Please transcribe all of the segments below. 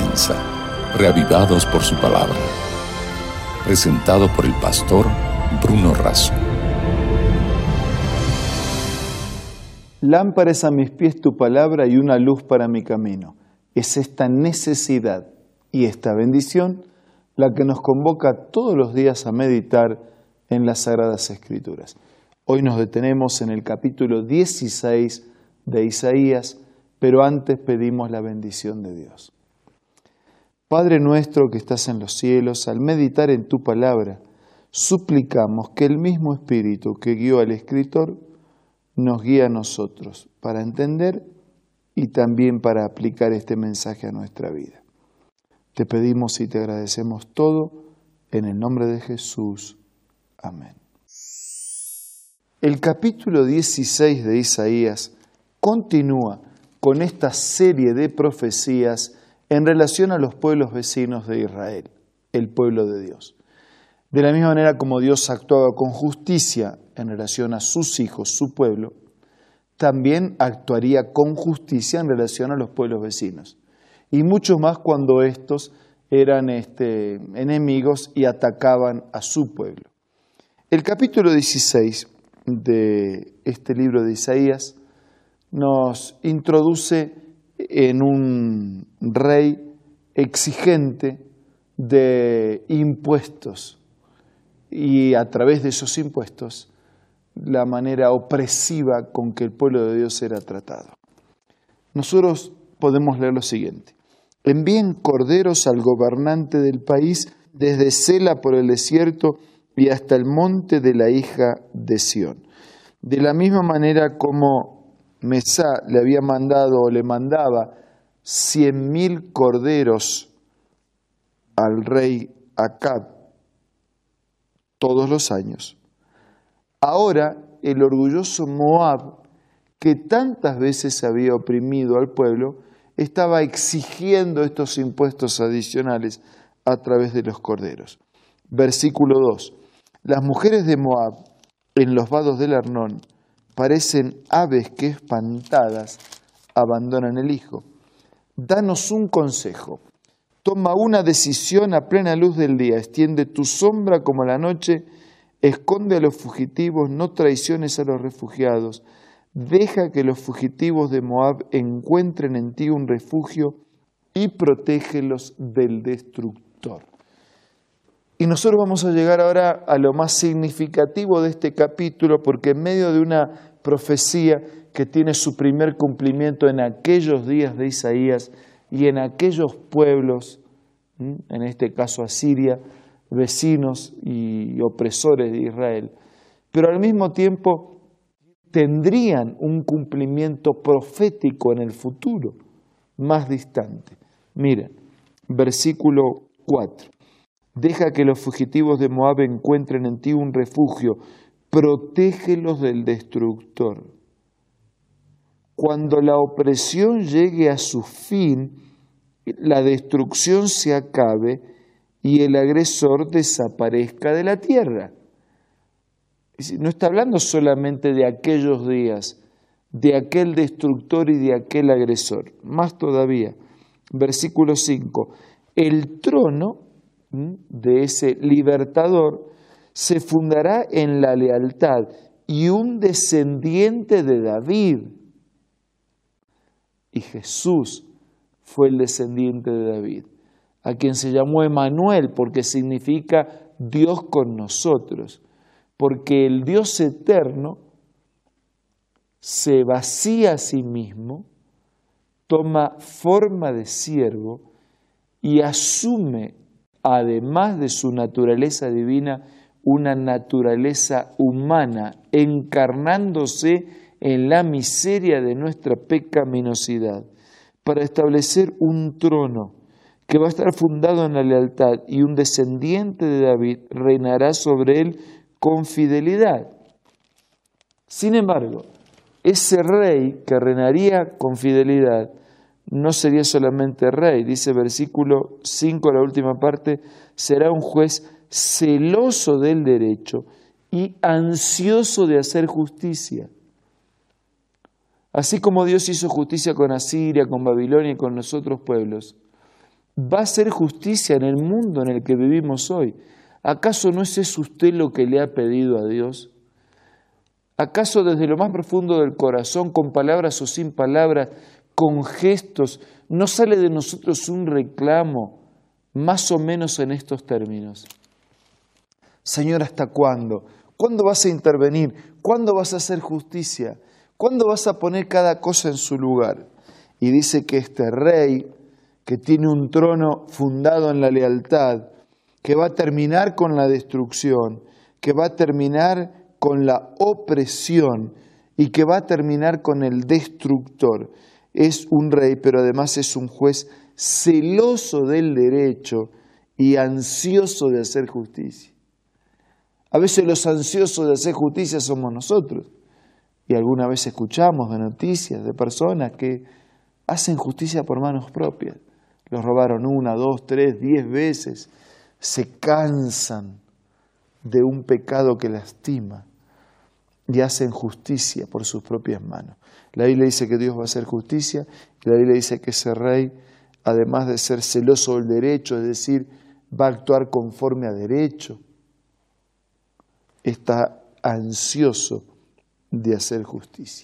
comienza, Reavivados por su palabra. Presentado por el pastor Bruno Razo. Lámpara es a mis pies tu palabra y una luz para mi camino. Es esta necesidad y esta bendición la que nos convoca todos los días a meditar en las Sagradas Escrituras. Hoy nos detenemos en el capítulo 16 de Isaías, pero antes pedimos la bendición de Dios. Padre nuestro que estás en los cielos, al meditar en tu palabra, suplicamos que el mismo Espíritu que guió al escritor nos guíe a nosotros para entender y también para aplicar este mensaje a nuestra vida. Te pedimos y te agradecemos todo en el nombre de Jesús. Amén. El capítulo 16 de Isaías continúa con esta serie de profecías en relación a los pueblos vecinos de Israel, el pueblo de Dios. De la misma manera como Dios actuaba con justicia en relación a sus hijos, su pueblo, también actuaría con justicia en relación a los pueblos vecinos. Y mucho más cuando estos eran enemigos y atacaban a su pueblo. El capítulo 16 de este libro de Isaías nos introduce en un rey exigente de impuestos y a través de esos impuestos la manera opresiva con que el pueblo de Dios era tratado. Nosotros podemos leer lo siguiente: envíen corderos al gobernante del país desde Sela por el desierto y hasta el monte de la hija de Sión. De la misma manera como Mesá le había mandado o le mandaba 100.000 corderos al rey Acab todos los años. Ahora el orgulloso Moab, que tantas veces había oprimido al pueblo, estaba exigiendo estos impuestos adicionales a través de los corderos. Versículo 2. Las mujeres de Moab en los vados del Arnón parecen aves que espantadas abandonan el hijo. Danos un consejo. Toma una decisión a plena luz del día. Extiende tu sombra como la noche. Esconde a los fugitivos. No traiciones a los refugiados. Deja que los fugitivos de Moab encuentren en ti un refugio y protégelos del destructor. Y nosotros vamos a llegar ahora a lo más significativo de este capítulo, porque en medio de una profecía que tiene su primer cumplimiento en aquellos días de Isaías y en aquellos pueblos, en este caso Asiria, vecinos y opresores de Israel, pero al mismo tiempo tendrían un cumplimiento profético en el futuro, más distante. Miren, versículo 4. Deja que los fugitivos de Moab encuentren en ti un refugio. Protégelos del destructor. Cuando la opresión llegue a su fin, la destrucción se acabe y el agresor desaparezca de la tierra. No está hablando solamente de aquellos días, de aquel destructor y de aquel agresor. Más todavía, versículo 5. El trono de ese libertador se fundará en la lealtad y un descendiente de David. Y Jesús fue el descendiente de David, a quien se llamó Emmanuel, porque significa Dios con nosotros, porque el Dios eterno se vacía a sí mismo, toma forma de siervo y asume, además de su naturaleza divina, una naturaleza humana, encarnándose en la miseria de nuestra pecaminosidad, para establecer un trono que va a estar fundado en la lealtad, y un descendiente de David reinará sobre él con fidelidad. Sin embargo, ese rey que reinaría con fidelidad no sería solamente rey. Dice versículo 5, la última parte: será un juez celoso del derecho y ansioso de hacer justicia. Así como Dios hizo justicia con Asiria, con Babilonia y con los otros pueblos, va a hacer justicia en el mundo en el que vivimos hoy. ¿Acaso no es eso usted lo que le ha pedido a Dios? ¿Acaso desde lo más profundo del corazón, con palabras o sin palabras, con gestos, no sale de nosotros un reclamo más o menos en estos términos? Señor, ¿hasta cuándo? ¿Cuándo vas a intervenir? ¿Cuándo vas a hacer justicia? ¿Cuándo vas a poner cada cosa en su lugar? Y dice que este rey, que tiene un trono fundado en la lealtad, que va a terminar con la destrucción, que va a terminar con la opresión y que va a terminar con el destructor. Es un rey, pero además es un juez celoso del derecho y ansioso de hacer justicia. A veces los ansiosos de hacer justicia somos nosotros. Y alguna vez escuchamos de noticias de personas que hacen justicia por manos propias. Los robaron 1, 2, 3, 10 veces. Se cansan de un pecado que lastima y hacen justicia por sus propias manos. La Biblia dice que Dios va a hacer justicia y la Biblia dice que ese rey, además de ser celoso del derecho, es decir, va a actuar conforme a derecho, está ansioso de hacer justicia.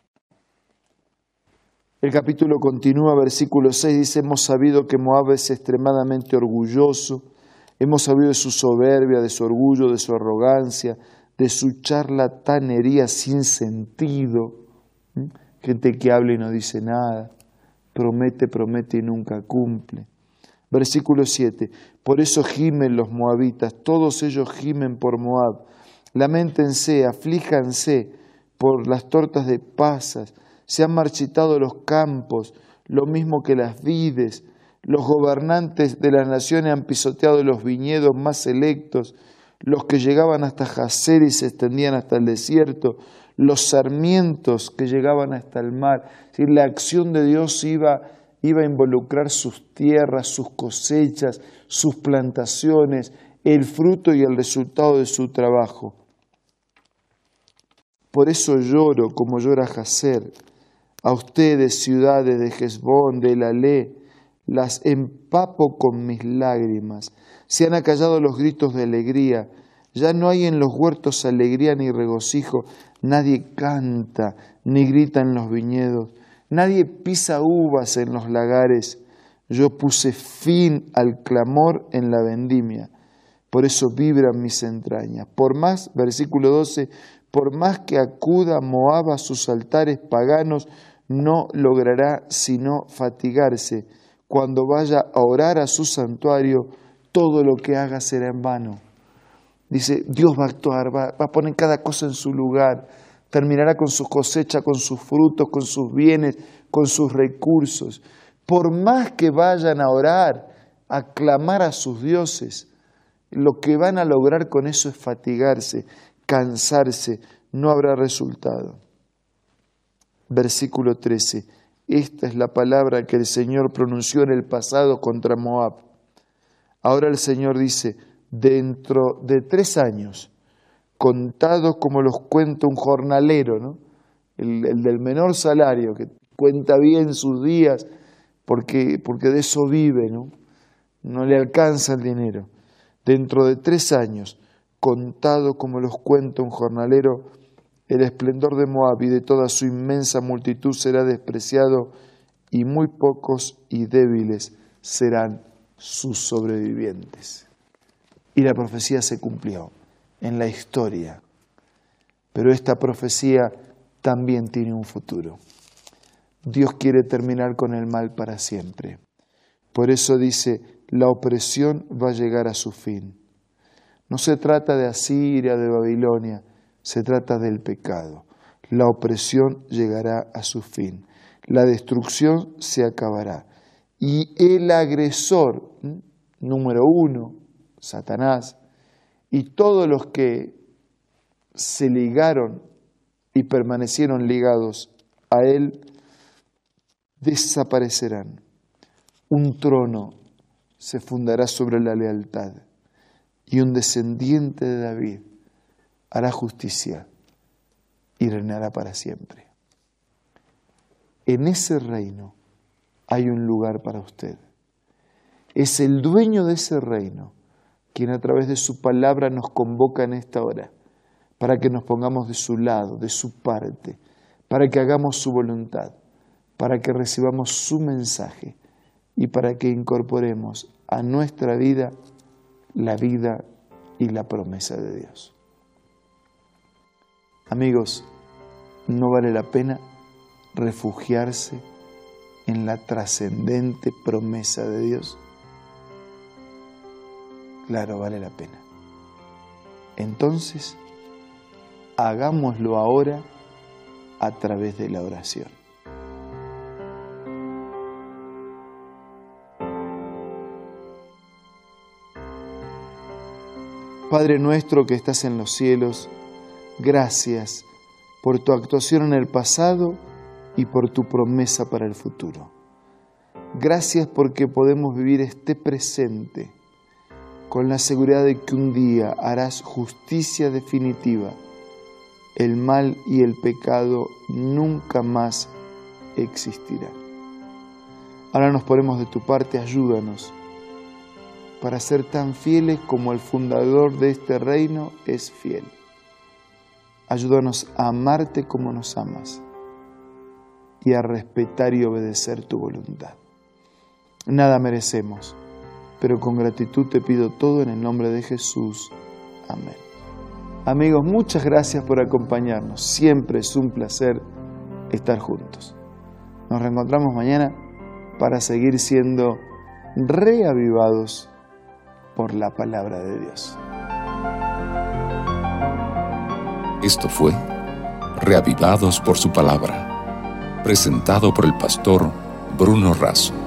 El capítulo continúa, versículo 6, dice: hemos sabido que Moab es extremadamente orgulloso, hemos sabido de su soberbia, de su orgullo, de su arrogancia, de su charlatanería sin sentido. Gente que habla y no dice nada, promete, promete y nunca cumple. Versículo 7, por eso gimen los moabitas, todos ellos gimen por Moab. Lamentense, aflíjanse por las tortas de pasas, se han marchitado los campos, lo mismo que las vides. Los gobernantes de las naciones han pisoteado los viñedos más selectos, los que llegaban hasta Jazer y se extendían hasta el desierto, los sarmientos que llegaban hasta el mar. Es decir, la acción de Dios iba a involucrar sus tierras, sus cosechas, sus plantaciones, el fruto y el resultado de su trabajo. Por eso lloro como llora Jazer. A ustedes, ciudades de Hesbón, de Elalé, las empapo con mis lágrimas. Se han acallado los gritos de alegría. Ya no hay en los huertos alegría ni regocijo. Nadie canta ni grita en los viñedos. Nadie pisa uvas en los lagares. Yo puse fin al clamor en la vendimia. Por eso vibran mis entrañas. Por más, versículo 12, por más que acuda Moab a sus altares paganos, no logrará sino fatigarse. Cuando vaya a orar a su santuario, todo lo que haga será en vano. Dice, Dios va a actuar, va a poner cada cosa en su lugar, terminará con su cosecha, con sus frutos, con sus bienes, con sus recursos. Por más que vayan a orar, a clamar a sus dioses, lo que van a lograr con eso es fatigarse, cansarse, no habrá resultado. Versículo 13. Esta es la palabra que el Señor pronunció en el pasado contra Moab. Ahora el Señor dice, dentro de 3 años, contados como los cuenta un jornalero, ¿no? El del menor salario, que cuenta bien sus días, porque de eso vive, ¿no? No le alcanza el dinero. Dentro de 3 años, contado como los cuenta un jornalero, el esplendor de Moab y de toda su inmensa multitud será despreciado y muy pocos y débiles serán sus sobrevivientes. Y la profecía se cumplió en la historia, pero esta profecía también tiene un futuro. Dios quiere terminar con el mal para siempre. Por eso dice, la opresión va a llegar a su fin. No se trata de Asiria, de Babilonia, se trata del pecado. La opresión llegará a su fin. La destrucción se acabará. Y el agresor, número 1, Satanás, y todos los que se ligaron y permanecieron ligados a él, desaparecerán. Un trono se fundará sobre la lealtad y un descendiente de David hará justicia y reinará para siempre. En ese reino hay un lugar para usted. Es el dueño de ese reino quien a través de su palabra nos convoca en esta hora para que nos pongamos de su lado, de su parte, para que hagamos su voluntad, para que recibamos su mensaje y para que incorporemos a nuestra vida la vida y la promesa de Dios. Amigos, ¿no vale la pena refugiarse en la trascendente promesa de Dios? Claro, vale la pena. Entonces, hagámoslo ahora a través de la oración. Padre nuestro que estás en los cielos, gracias por tu actuación en el pasado y por tu promesa para el futuro. Gracias porque podemos vivir este presente con la seguridad de que un día harás justicia definitiva. El mal y el pecado nunca más existirán. Ahora nos ponemos de tu parte, ayúdanos para ser tan fieles como el fundador de este reino es fiel. Ayúdanos a amarte como nos amas y a respetar y obedecer tu voluntad. Nada merecemos, pero con gratitud te pido todo en el nombre de Jesús. Amén. Amigos, muchas gracias por acompañarnos. Siempre es un placer estar juntos. Nos reencontramos mañana para seguir siendo reavivados por la palabra de Dios. Esto fue Reavivados por su palabra, presentado por el pastor Bruno Razo.